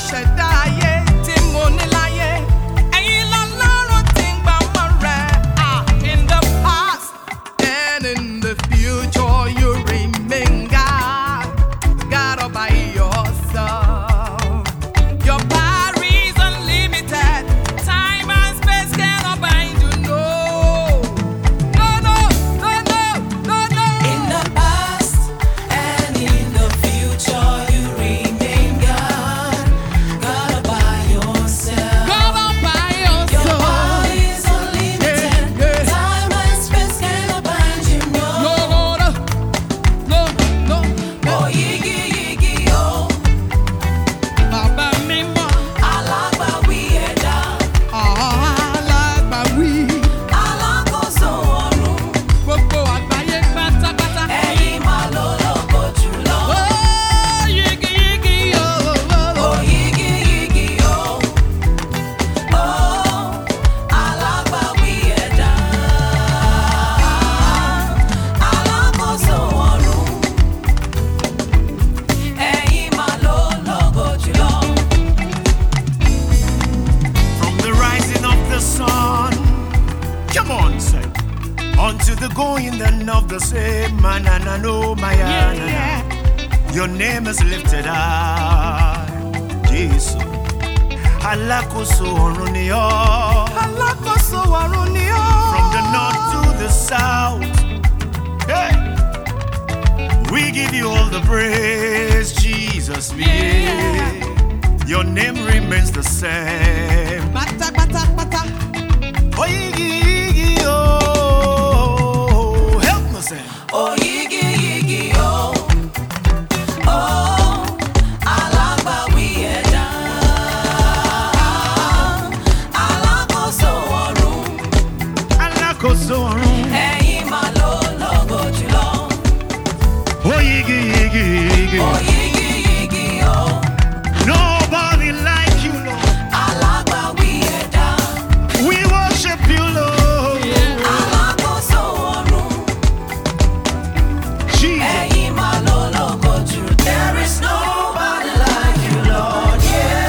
Unto the going down of the same man, and I know my your name is lifted high, Jesus. Alakoso Arunio, Alakoso Arunio. From the north to the south, hey, we give you all the praise, Jesus. Your name remains the same. Bata, bata, bata. Oh, Iggy, oh, help me say. Oh, Iggy, oh, oh, Alaba we down. Alakoso Arun, Alakoso Arun. Hey, malo logo julo. Oh, Iggy, oh, Iggy, oh. Nobody like you, Lord. Alaba we down. We worship you, Lord. Alakoso Arun, Jesus. hey, malo logo julo. There is nobody like you, Lord. Yeah.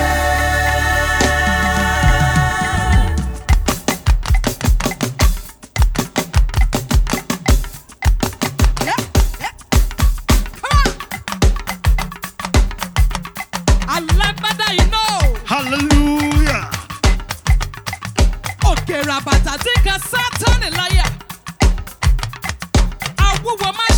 Alágbádá iná. Hallelujah. Òkè ràbàtà tí kan Sátánì láyà. Àwúwo má